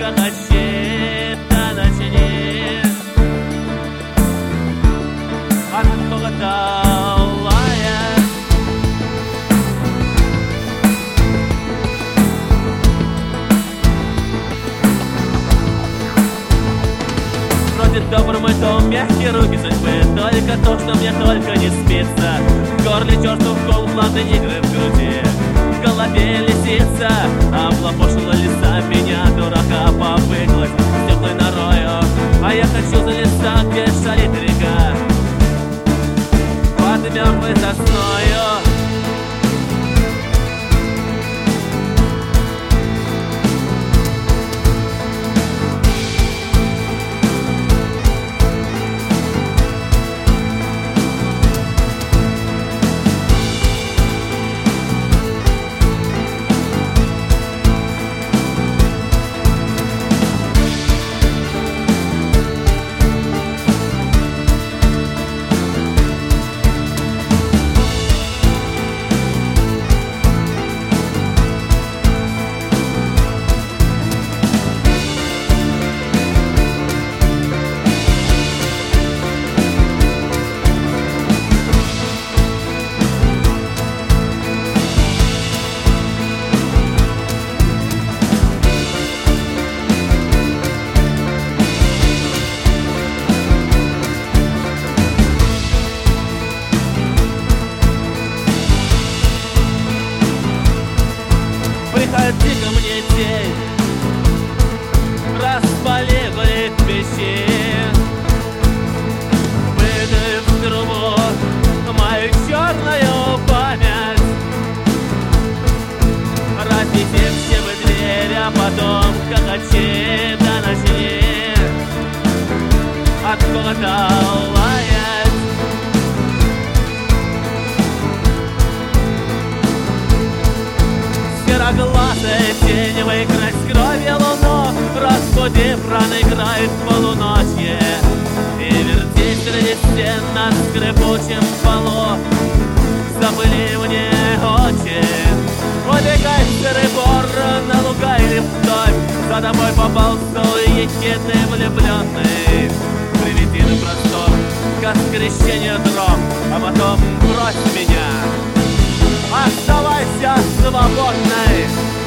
хохочет до ночи. От хохота лает. Вроде добрый мой дом, мягкие руки судьбы, только то, что мне только не спится. В горле чертов кол, плавные игры в груди, в голове лисица. Облапошила леса, меня, дурака, попыклась теплой норою. А я хочу за леса, где шарит река, под мертвой сосною. Приходи ко мне, тень, распаливай печи, выдай в трубу мою черную память. Разбейте все вы двери, а потом хохочи до ночи. От холода лает. Сероглазая тень, выкрась кровью луну, разбуди, проиграет в полуночье. И вертись среди стен на скрипучем полу, забыли мне очи. Убегай в серый бор, на луга или вдоль, за тобой поползу ехидный влюбленный. Приведи на простор, к скрещению дров, а потом брось меня. Оставайся свободной.